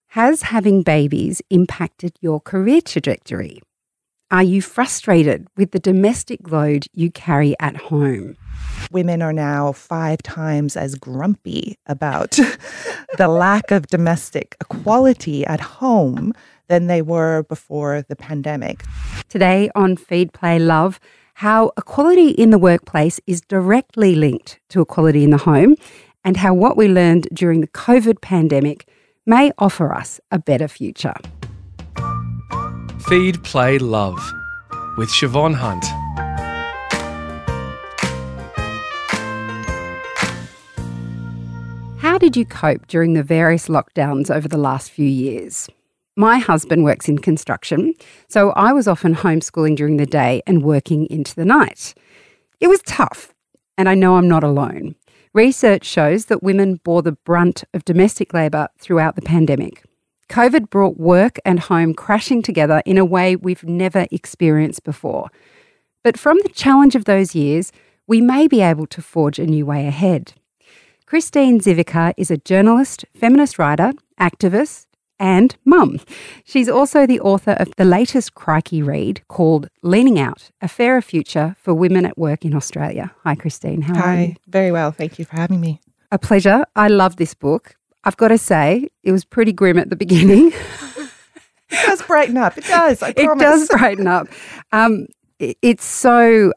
Has having babies impacted your career trajectory? Are you frustrated with the domestic load you carry at home? Women are now 5 times as grumpy about the lack of domestic equality at home than they were before the pandemic. Today on Feed, Play, Love, how equality in the workplace is directly linked to equality in the home, and how what we learned during the COVID pandemic may offer us a better future. Feed, Play, Love with Siobhan Hunt. How did you cope during the various lockdowns over the last few years? My husband works in construction, so I was often homeschooling during the day and working into the night. It was tough, and I know I'm not alone. Research shows that women bore the brunt of domestic labour throughout the pandemic. COVID brought work and home crashing together in a way we've never experienced before. But from the challenge of those years, we may be able to forge a new way ahead. Christine Zivica is a journalist, feminist writer, activist, and mum. She's also the author of the latest Crikey read called Leaning Out, A Fairer Future for Women at Work in Australia. Hi, Christine. How are you? Hi, very well. Thank you for having me. A pleasure. I love this book. I've got to say, it was pretty grim at the beginning. It does brighten up. It does, I promise. It does brighten up. It's so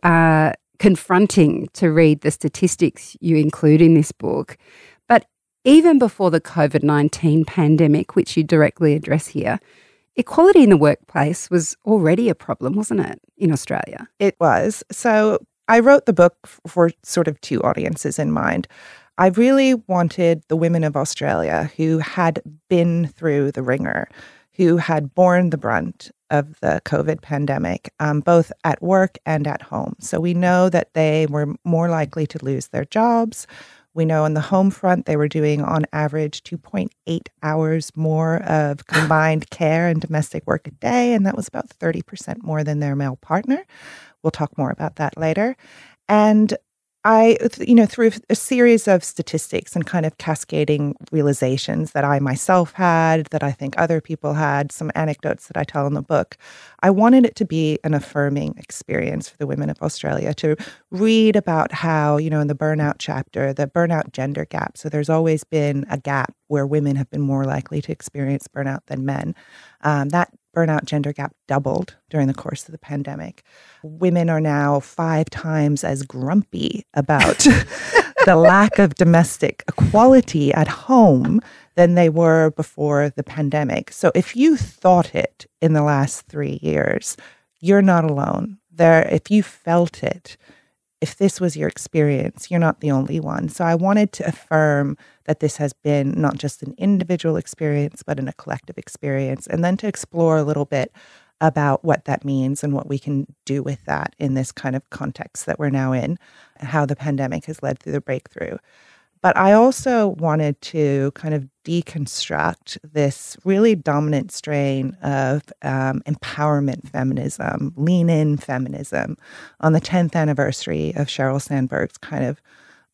confronting to read the statistics you include in this book. But even before the COVID-19 pandemic, which you directly address here, equality in the workplace was already a problem, wasn't it, in Australia? It was. So I wrote the book for sort of two audiences in mind. I really wanted the women of Australia who had been through the ringer, who had borne the brunt of the COVID pandemic, both at work and at home. So we know that they were more likely to lose their jobs. We know on the home front, they were doing on average 2.8 hours more of combined care and domestic work a day, and that was about 30% more than their male partner. We'll talk more about that later. And I, through a series of statistics and kind of cascading realizations that I myself had, that I think other people had, some anecdotes that I tell in the book, I wanted it to be an affirming experience for the women of Australia to read about how, in the burnout chapter, the burnout gender gap. So there's always been a gap where women have been more likely to experience burnout than men. That burnout gender gap doubled during the course of the pandemic. Women are now 5 times as grumpy about the lack of domestic equality at home than they were before the pandemic. So if you thought it in the last 3 years, you're not alone. If you felt it, if this was your experience, you're not the only one. So I wanted to affirm that this has been not just an individual experience, but a collective experience, and then to explore a little bit about what that means and what we can do with that in this kind of context that we're now in, and how the pandemic has led through the breakthrough. But I also wanted to kind of deconstruct this really dominant strain of empowerment feminism, lean-in feminism, on the 10th anniversary of Sheryl Sandberg's kind of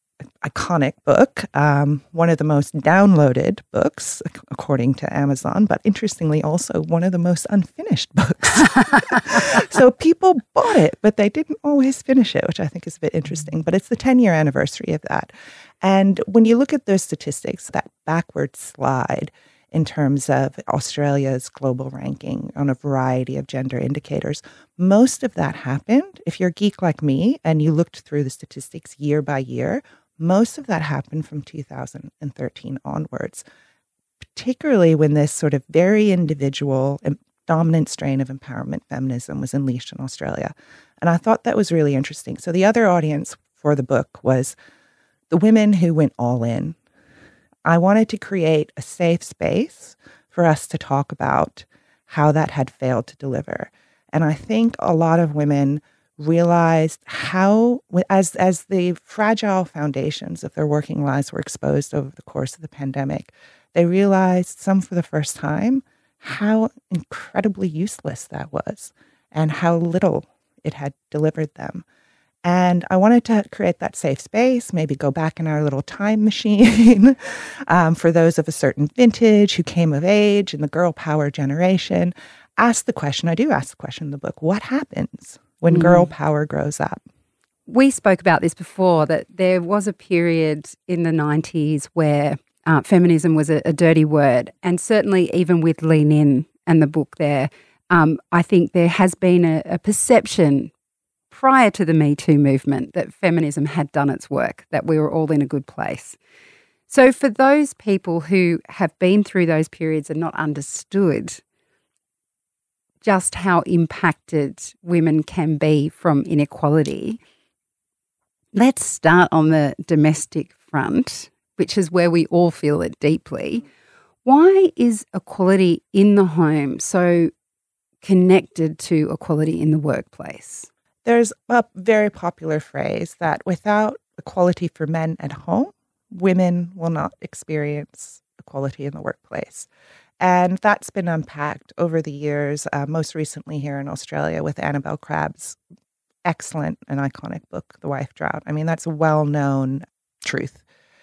iconic book, one of the most downloaded books, according to Amazon, but interestingly also one of the most unfinished books. So people bought it, but they didn't always finish it, which I think is a bit interesting. But it's the 10-year anniversary of that. And when you look at those statistics, that backward slide in terms of Australia's global ranking on a variety of gender indicators, most of that happened, if you're a geek like me and you looked through the statistics year by year, most of that happened from 2013 onwards, particularly when this sort of very individual and dominant strain of empowerment feminism was unleashed in Australia. And I thought that was really interesting. So the other audience for the book was the women who went all in. I wanted to create a safe space for us to talk about how that had failed to deliver. And I think a lot of women realized how, as the fragile foundations of their working lives were exposed over the course of the pandemic, they realized, some for the first time, how incredibly useless that was and how little it had delivered them. And I wanted to create that safe space, maybe go back in our little time machine for those of a certain vintage who came of age in the girl power generation. I do ask the question in the book, what happens when girl power grows up? We spoke about this before, that there was a period in the 90s where feminism was a dirty word. And certainly even with Lean In and the book there, I think there has been a perception prior to the Me Too movement that feminism had done its work, that we were all in a good place. So for those people who have been through those periods and not understood just how impacted women can be from inequality, let's start on the domestic front, which is where we all feel it deeply. Why is equality in the home so connected to equality in the workplace? There's a very popular phrase that without equality for men at home, women will not experience equality in the workplace. And that's been unpacked over the years, most recently here in Australia with Annabelle Crabb's excellent and iconic book, The Wife Drought. I mean, that's a well-known truth.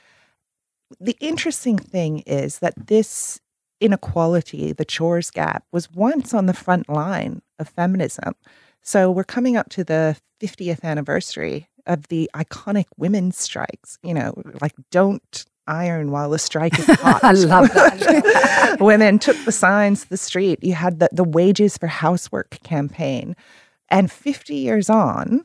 The interesting thing is that this inequality, the chores gap, was once on the front line of feminism. So we're coming up to the 50th anniversary of the iconic women's strikes, like don't iron while the strike is hot. I love that. Women took the signs to the street. You had the Wages for Housework campaign. And 50 years on,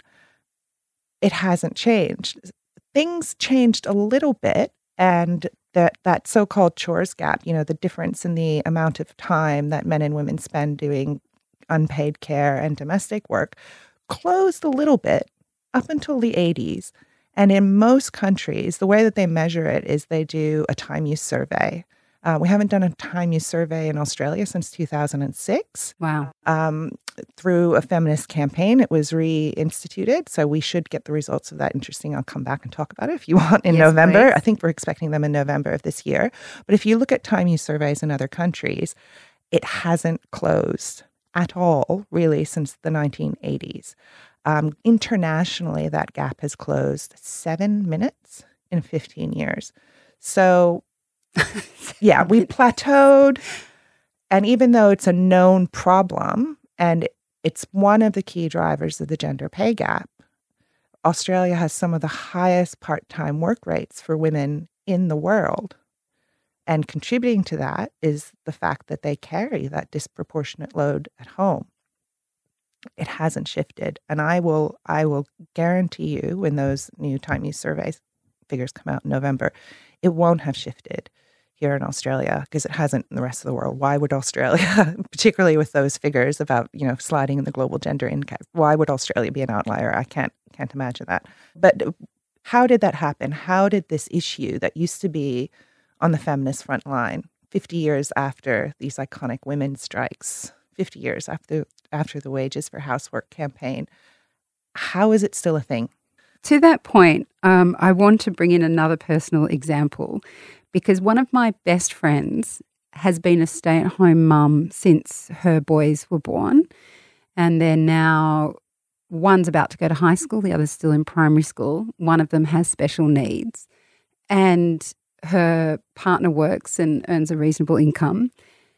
it hasn't changed. Things changed a little bit, and that so-called chores gap, the difference in the amount of time that men and women spend doing unpaid care and domestic work, closed a little bit up until the 80s. And in most countries, the way that they measure it is they do a time use survey. We haven't done a time use survey in Australia since 2006. Wow. Through a feminist campaign, it was reinstituted. So we should get the results of that. Interesting. I'll come back and talk about it if you want in November. Please. I think we're expecting them in November of this year. But if you look at time use surveys in other countries, it hasn't closed at all, really, since the 1980s. Internationally, that gap has closed 7 minutes in 15 years. So, yeah, we plateaued. And even though it's a known problem, and it's one of the key drivers of the gender pay gap, Australia has some of the highest part-time work rates for women in the world. And contributing to that is the fact that they carry that disproportionate load at home. It hasn't shifted. And I will guarantee you when those new time use surveys figures come out in November, it won't have shifted here in Australia because it hasn't in the rest of the world. Why would Australia, particularly with those figures about, sliding in the global gender index, why would Australia be an outlier? I can't imagine that. But how did that happen? How did this issue that used to be on the feminist front line 50 years after these iconic women's strikes, 50 years after the Wages for Housework campaign, how is it still a thing? To that point, I want to bring in another personal example because one of my best friends has been a stay-at-home mum since her boys were born, and they're now, one's about to go to high school, the other's still in primary school. One of them has special needs, and her partner works and earns a reasonable income.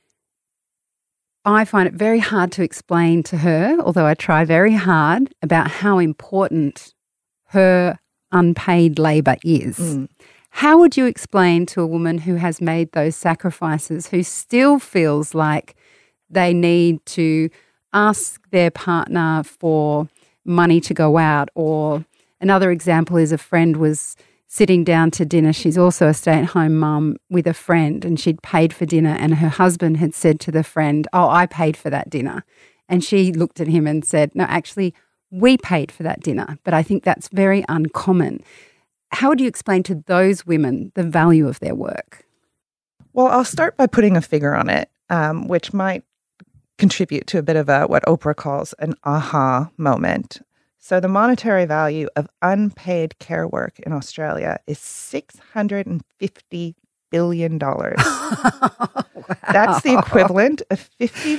I find it very hard to explain to her, although I try very hard, about how important her unpaid labour is. How would you explain to a woman who has made those sacrifices, who still feels like they need to ask their partner for money to go out? Or another example is a friend was sitting down to dinner. She's also a stay-at-home mum with a friend, and she'd paid for dinner, and her husband had said to the friend, "Oh, I paid for that dinner." And she looked at him and said, "No, actually, we paid for that dinner." But I think that's very uncommon. How would you explain to those women the value of their work? Well, I'll start by putting a figure on it, which might contribute to a bit of what Oprah calls an aha moment. So the monetary value of unpaid care work in Australia is $650 billion. Wow. That's the equivalent of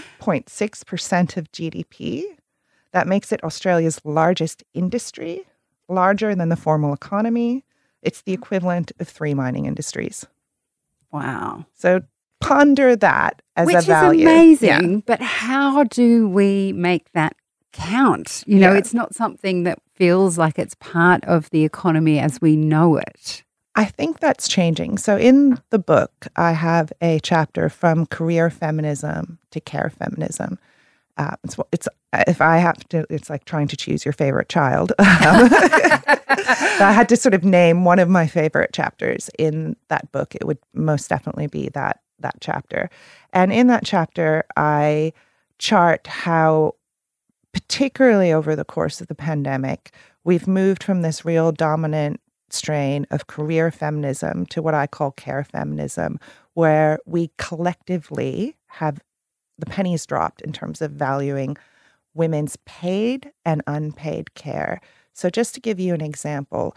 50.6% of GDP. That makes it Australia's largest industry larger than the formal economy. It's the equivalent of 3 mining industries. Wow. So ponder that as Which a value. is amazing, but how do we make that count? You know, it's not something that feels like it's part of the economy as we know it. I think that's changing. So in the book, I have a chapter from career feminism to care feminism. It's if I have to, it's like trying to choose your favorite child. I had to sort of name one of my favorite chapters in that book. It would most definitely be that chapter. And in that chapter, I chart how, particularly over the course of the pandemic, we've moved from this real dominant strain of career feminism to what I call care feminism, where we collectively have the pennies dropped in terms of valuing women's paid and unpaid care. So just to give you an example,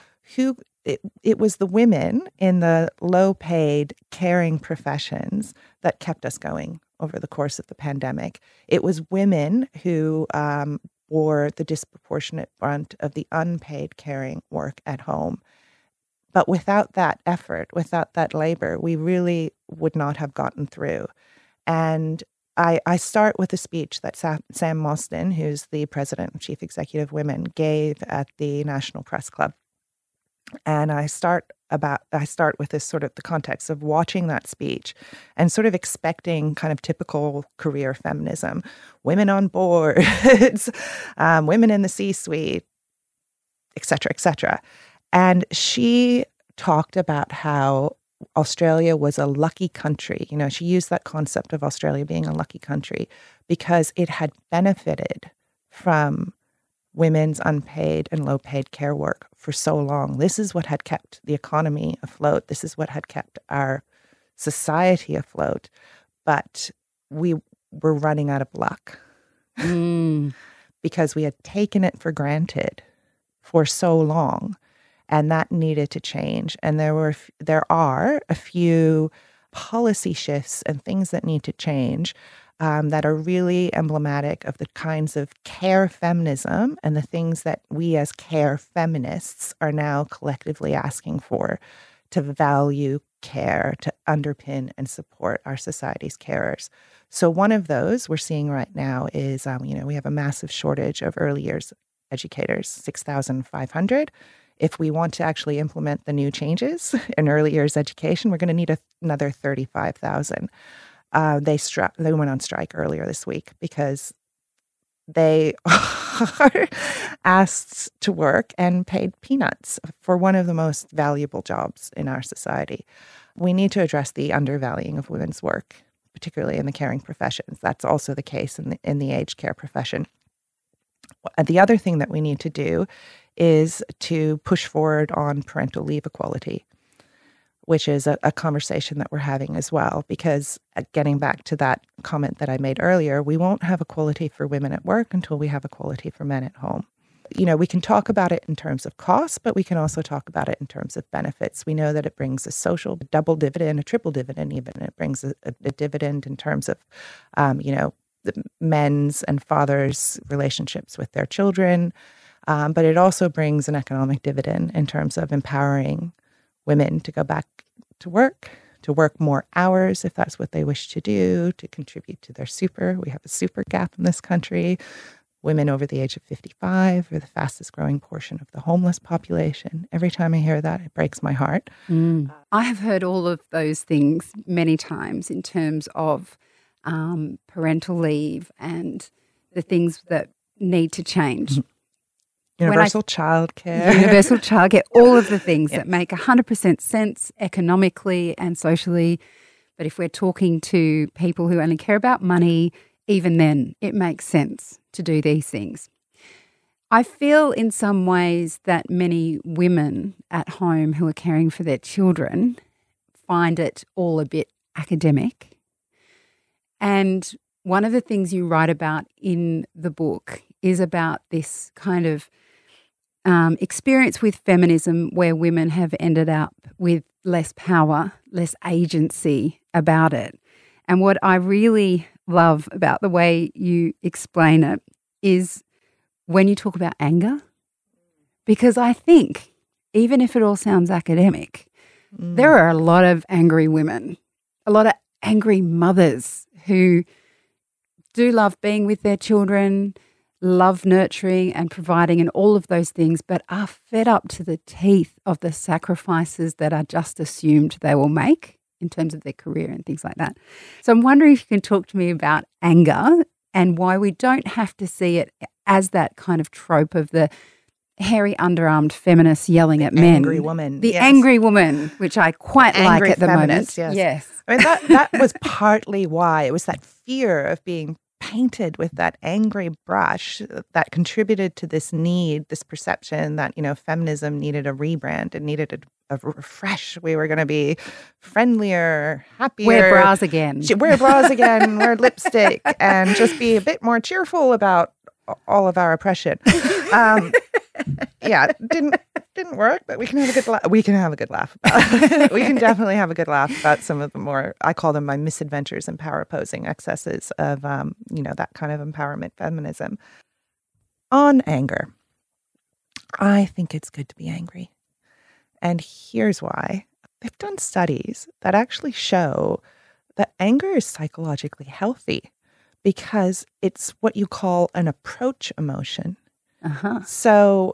it was the women in the low-paid caring professions that kept us going over the course of the pandemic. It was women who bore the disproportionate brunt of the unpaid caring work at home. But without that effort, without that labor, we really would not have gotten through. And I start with a speech that Sam Mostyn, who's the president and chief executive of Women, gave at the National Press Club. And I start with this sort of the context of watching that speech and sort of expecting kind of typical career feminism, women on boards, women in the C-suite, et cetera, et cetera. And she talked about how Australia was a lucky country. You know, she used that concept of Australia being a lucky country because it had benefited from women's unpaid and low-paid care work for so long. This is what had kept the economy afloat. This is what had kept our society afloat. But we were running out of luck because we had taken it for granted for so long. And that needed to change. And there are a few policy shifts and things that need to change that are really emblematic of the kinds of care feminism and the things that we as care feminists are now collectively asking for to value care, to underpin and support our society's carers. So one of those we're seeing right now is, we have a massive shortage of early years educators, 6,500. If we want to actually implement the new changes in early years education, we're going to need another 35,000. They went on strike earlier this week because they are asked to work and paid peanuts for one of the most valuable jobs in our society. We need to address the undervaluing of women's work, particularly in the caring professions. That's also the case in the aged care profession. The other thing that we need to do is to push forward on parental leave equality, which is a conversation that we're having as well. Because getting back to that comment that I made earlier, we won't have equality for women at work until we have equality for men at home. You know, we can talk about it in terms of cost, but we can also talk about it in terms of benefits. We know that it brings a social double dividend, a triple dividend even. It brings a dividend in terms of, the men's and fathers' relationships with their children. But it also brings an economic dividend in terms of empowering women to go back to work more hours if that's what they wish to do, to contribute to their super. We have a super gap in this country. Women over the age of 55 are the fastest growing portion of the homeless population. Every time I hear that, it breaks my heart. I have heard all of those things many times in terms of parental leave and the things that need to change. Universal childcare. Universal childcare, all of the things that make 100% sense economically and socially. But if we're talking to people who only care about money, even then it makes sense to do these things. I feel in some ways that many women at home who are caring for their children find it all a bit academic. And one of the things you write about in the book is about this kind of experience with feminism where women have ended up with less power, less agency about it. And what I really love about the way you explain it is when you talk about anger because I think, even if it all sounds academic, there are a lot of angry women, a lot of angry mothers who do love being with their children, love nurturing and providing and all of those things, but are fed up to the teeth of the sacrifices that are just assumed they will make in terms of their career and things like that. So I'm wondering if you can talk to me about anger and why we don't have to see it as that kind of trope of the hairy, underarmed feminist yelling at men. Angry woman. The angry woman, which I quite like at the moment. Yes. I mean, that was partly why. It was that fear of being painted with that angry brush that contributed to this need, this perception that, feminism needed a rebrand. It needed a refresh. We were going to be friendlier, happier. Wear bras again. Wear bras again, wear lipstick, and just be a bit more cheerful about all of our oppression. Didn't work, but we can have a good we can have a good laugh about we can definitely have a good laugh about some of the more, I call them my misadventures and power posing excesses of that kind of empowerment feminism. On anger, I think it's good to be angry. And here's why. They've done studies that actually show that anger is psychologically healthy because it's what you call an approach emotion. So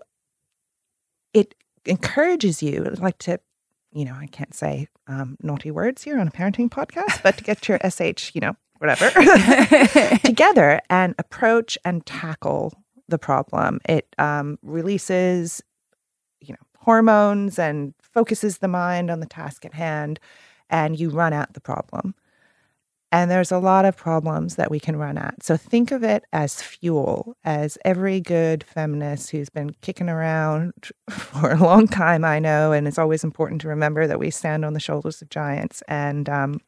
it encourages you, like to, I can't say naughty words here on a parenting podcast, but to get your SH, whatever, together and approach and tackle the problem. It releases, hormones and focuses the mind on the task at hand, and you run at the problem. And there's a lot of problems that we can run at. So think of it as fuel, as every good feminist who's been kicking around for a long time, I know, and it's always important to remember that we stand on the shoulders of giants, and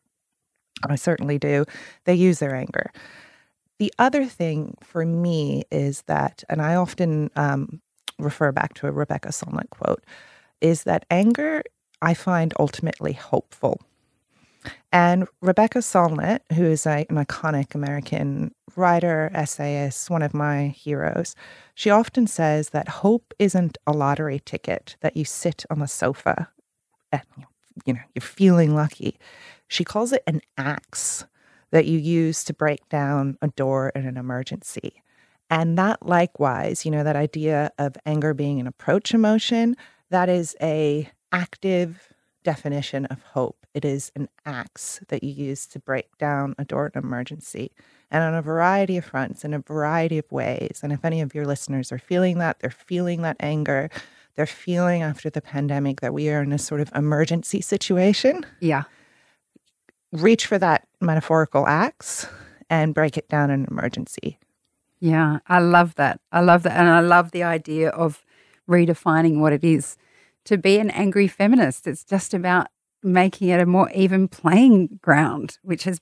I certainly do. They use their anger. The other thing for me is that, and I often refer back to a Rebecca Solnit quote, is that anger, I find ultimately hopeful. And Rebecca Solnit, who is an iconic American writer, essayist, one of my heroes, she often says that hope isn't a lottery ticket that you sit on the sofa and, you're feeling lucky. She calls it an axe that you use to break down a door in an emergency. And that likewise, that idea of anger being an approach emotion, that is a active definition of hope. It is an axe that you use to break down a door in an emergency, and on a variety of fronts, in a variety of ways. And if any of your listeners are feeling that, they're feeling that anger, they're feeling after the pandemic that we are in a sort of emergency situation. Yeah. Reach for that metaphorical axe and break it down in an emergency. Yeah, I love that. And I love the idea of redefining what it is to be an angry feminist. It's just about making it a more even playing ground, which has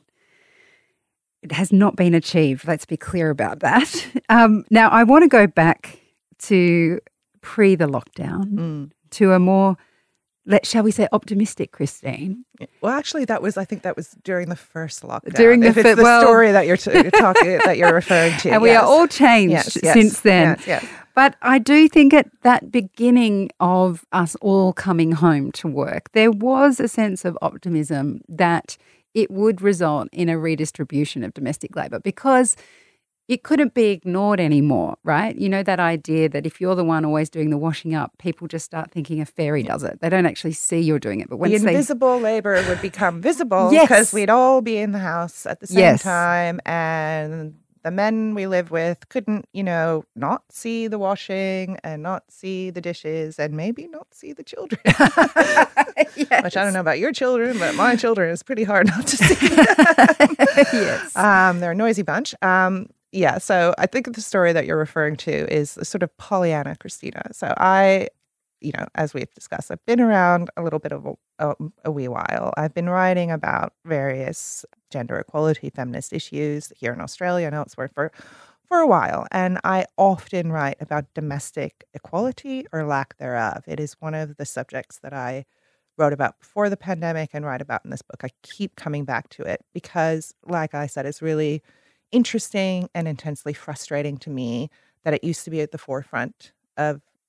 not been achieved. Let's be clear about that. Now, I want to go back to pre the lockdown to a more, shall we say, optimistic Christine. Well, actually, I think that was during the first lockdown. It's the story that you're talking, that you're referring to, and we are all changed since then. Yes. But I do think at that beginning of us all coming home to work, there was a sense of optimism that it would result in a redistribution of domestic labour because it couldn't be ignored anymore, right? That idea that if you're the one always doing the washing up, people just start thinking a fairy does it. They don't actually see you're doing it. But when the invisible labour would become visible because we'd all be in the house at the same time, and the men we live with couldn't, not see the washing and not see the dishes and maybe not see the children. Yes. Which I don't know about your children, but my children is pretty hard not to see. Yes. They're a noisy bunch. So I think the story that you're referring to is sort of Pollyanna Christina. So I, as we've discussed, I've been around a little bit of a wee while. I've been writing about various gender equality, feminist issues here in Australia and elsewhere for a while. And I often write about domestic equality or lack thereof. It is one of the subjects that I wrote about before the pandemic and write about in this book. I keep coming back to it because, like I said, it's really interesting and intensely frustrating to me that it used to be at the forefront of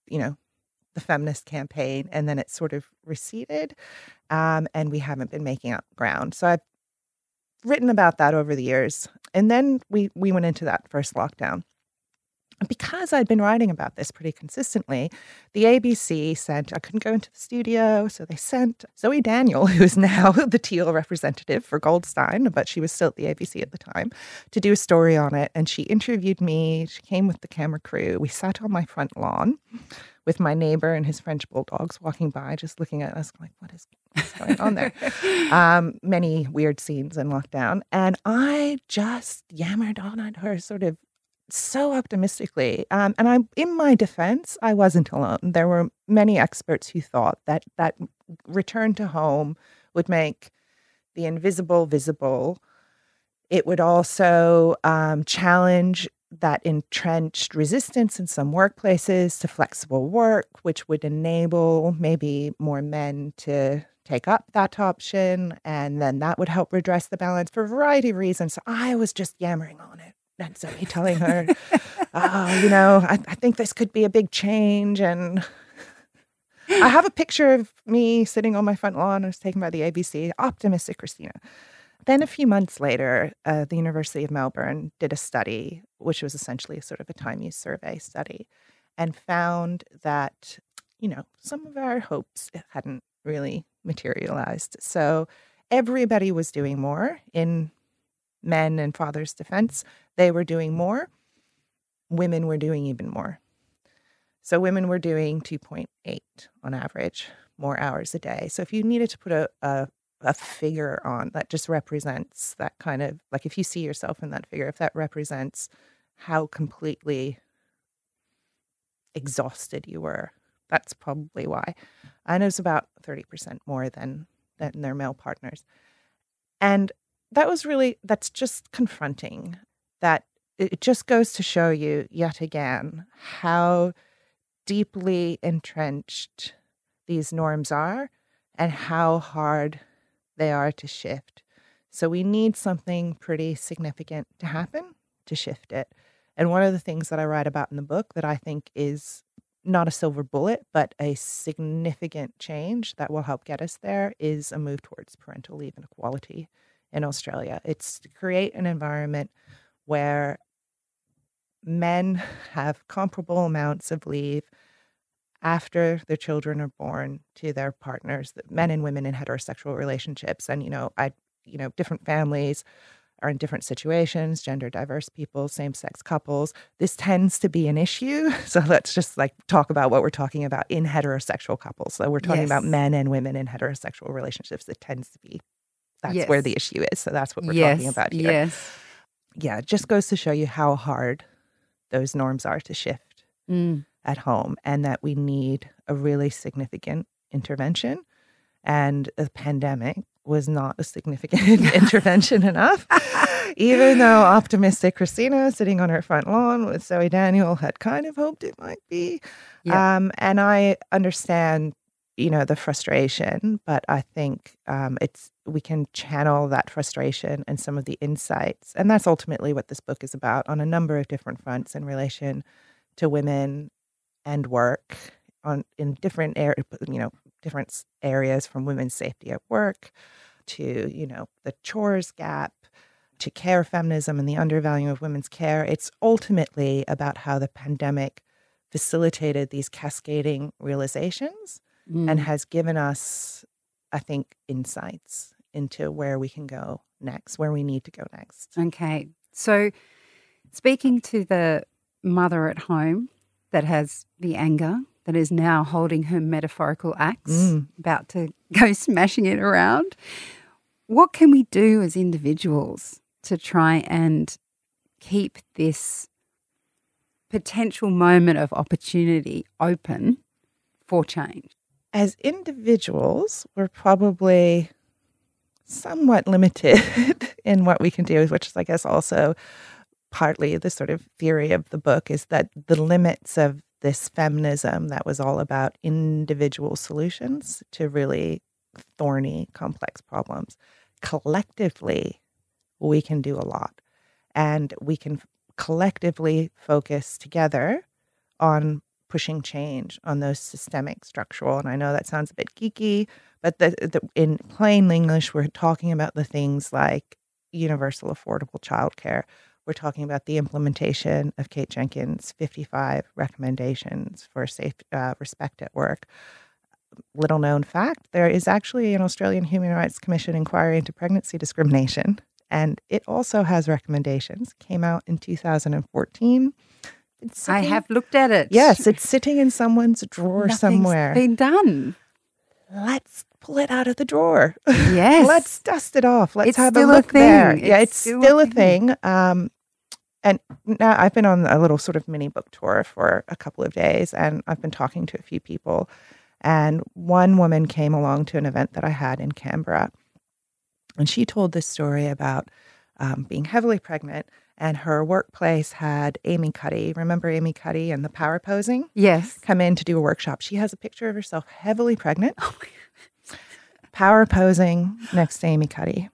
the feminist campaign, and then it sort of receded, and we haven't been making up ground. So I've written about that over the years. And then we went into that first lockdown. Because I'd been writing about this pretty consistently, the ABC I couldn't go into the studio, so they sent Zoe Daniel, who is now the Teal representative for Goldstein, but she was still at the ABC at the time, to do a story on it. And she interviewed me. She came with the camera crew. We sat on my front lawn with my neighbor and his French bulldogs walking by, just looking at us like, what's going on there? Many weird scenes in lockdown. And I just yammered on at her sort of so optimistically. And in my defense, I wasn't alone. There were many experts who thought that return to home would make the invisible visible. It would also challenge that entrenched resistance in some workplaces to flexible work, which would enable maybe more men to take up that option. And then that would help redress the balance for a variety of reasons. So I was just yammering on it. And so he telling her, I think this could be a big change. And I have a picture of me sitting on my front lawn. I was taken by the ABC, optimistic Christina. Then a few months later, the University of Melbourne did a study, which was essentially sort of a time use survey study, and found that, some of our hopes hadn't really materialized. So everybody was doing more in men and fathers' defense. They were doing more. Women were doing even more. So women were doing 2.8 on average more hours a day. So if you needed to put a figure on that just represents that kind of, like if you see yourself in that figure, if that represents how completely exhausted you were, that's probably why. And it was about 30% more than their male partners. And that's just confronting. That it just goes to show you yet again how deeply entrenched these norms are and how hard they are to shift. So we need something pretty significant to happen to shift it. And one of the things that I write about in the book that I think is not a silver bullet, but a significant change that will help get us there is a move towards parental leave and equality in Australia. It's to create an environment where men have comparable amounts of leave after their children are born to their partners, men and women in heterosexual relationships. And, different families are in different situations, gender diverse people, same-sex couples. This tends to be an issue. So let's just talk about what we're talking about in heterosexual couples. So we're talking about men and women in heterosexual relationships. It tends to be, that's where the issue is. So that's what we're talking about here. Yes. Yeah, it just goes to show you how hard those norms are to shift at home, and that we need a really significant intervention. And the pandemic was not a significant intervention enough, even though optimistic Christina sitting on her front lawn with Zoe Daniel had kind of hoped it might be. Yeah. And I understand, the frustration, but I think we can channel that frustration and some of the insights. And that's ultimately what this book is about on a number of different fronts in relation to women and work in different different areas, from women's safety at work to, the chores gap, to care feminism and the undervaluing of women's care. It's ultimately about how the pandemic facilitated these cascading realizations and has given us, I think, insights into where we can go next, where we need to go next. Okay. So speaking to the mother at home that has the anger, that is now holding her metaphorical axe, about to go smashing it around, what can we do as individuals to try and keep this potential moment of opportunity open for change? As individuals, we're probably somewhat limited in what we can do, which is, I guess, also partly the sort of theory of the book, is that the limits of this feminism that was all about individual solutions to really thorny, complex problems. Collectively, we can do a lot. And we can collectively focus together on pushing change on those systemic structural. And I know that sounds a bit geeky, but in plain English, we're talking about the things like universal affordable childcare. We're talking about the implementation of Kate Jenkins' 55 recommendations for safe respect at work. Little known fact, there is actually an Australian Human Rights Commission inquiry into pregnancy discrimination, and it also has recommendations. Came out in 2014. I have looked at it. Yes, it's sitting in someone's drawer somewhere. Nothing's been done. Let's pull it out of the drawer. Yes. Let's dust it off. Let's It's have a still a look there. thing. Yeah, It's it's still still a a thing. And now I've been on a little sort of mini book tour for a couple of days, and I've been talking to a few people. And one woman came along to an event that I had in Canberra, and she told this story about being heavily pregnant, and her workplace had Amy Cuddy. Remember Amy Cuddy and the power posing? Yes. Come in to do a workshop. She has a picture of herself heavily pregnant, power posing next to Amy Cuddy.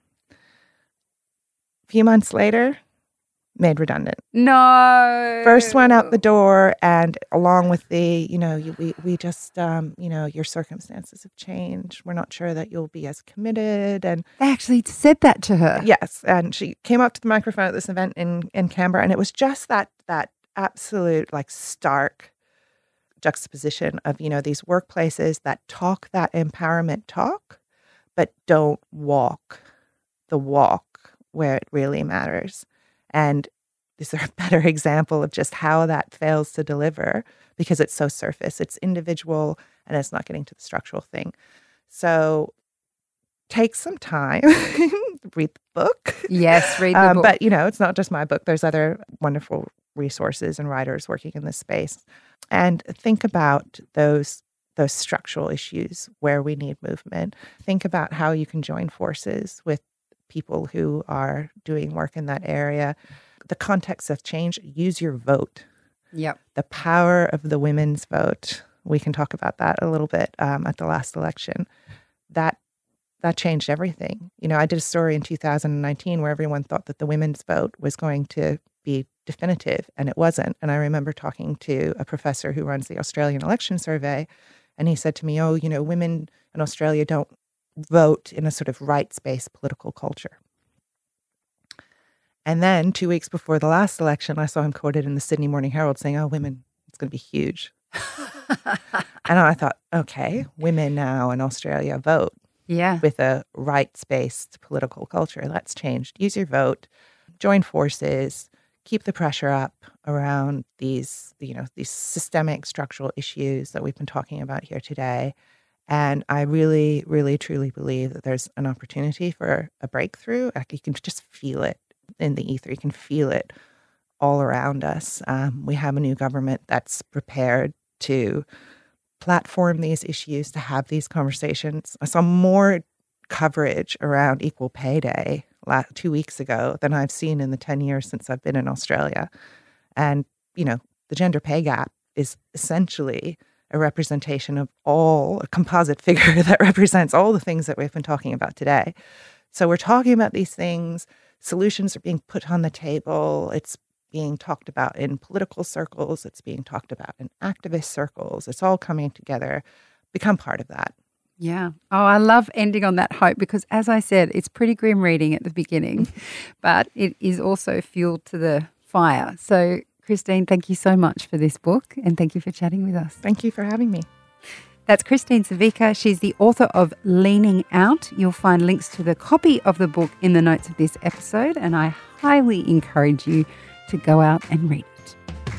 A few months later, made redundant. No. First one out the door, and along with the, we just, your circumstances have changed. We're not sure that you'll be as committed. And They actually said that to her. yes, and she came up to the microphone at this event in Canberra, and it was just that absolute like stark juxtaposition of, these workplaces that talk that empowerment talk, but don't walk the walk where it really matters. And is there a better example of just how that fails to deliver because it's so surface, it's individual, and it's not getting to the structural thing. So take some time, read the book. Yes, read the book. But, it's not just my book. There's other wonderful resources and writers working in this space. And think about those structural issues where we need movement. Think about how you can join forces with people who are doing work in that area. The context of change, use your vote. Yep. The power of the women's vote. We can talk about that a little bit at the last election. That changed everything. I did a story in 2019 where everyone thought that the women's vote was going to be definitive, and it wasn't. And I remember talking to a professor who runs the Australian Election Survey, and he said to me, women in Australia don't vote in a sort of rights-based political culture. And then 2 weeks before the last election, I saw him quoted in the Sydney Morning Herald saying, women, it's going to be huge. And I thought, okay, women now in Australia vote with a rights-based political culture. That's changed. Use your vote, join forces, keep the pressure up around these systemic structural issues that we've been talking about here today. And I really, really, truly believe that there's an opportunity for a breakthrough. Like, you can just feel it in the ether. You can feel it all around us. We have a new government that's prepared to platform these issues, to have these conversations. I saw more coverage around Equal Pay Day 2 weeks ago than I've seen in the 10 years since I've been in Australia. And, the gender pay gap is essentially a representation of a composite figure that represents all the things that we've been talking about today. So we're talking about these things. Solutions are being put on the table. It's being talked about in political circles. It's being talked about in activist circles. It's all coming together. Become part of that. Yeah. Oh, I love ending on that hope because, as I said, it's pretty grim reading at the beginning, but it is also fuel to the fire. So, Christine, thank you so much for this book, and thank you for chatting with us. Thank you for having me. That's Christine Sevicka. She's the author of Leaning Out. You'll find links to the copy of the book in the notes of this episode, and I highly encourage you to go out and read it.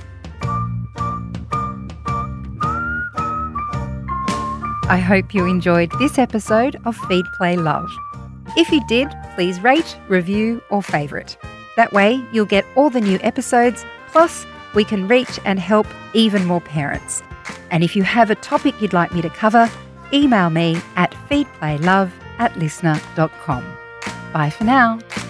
I hope you enjoyed this episode of Feed, Play, Love. If you did, please rate, review, or favourite. That way, you'll get all the new episodes, plus we can reach and help even more parents. And if you have a topic you'd like me to cover, email me at feedplaylove@listener.com. Bye for now.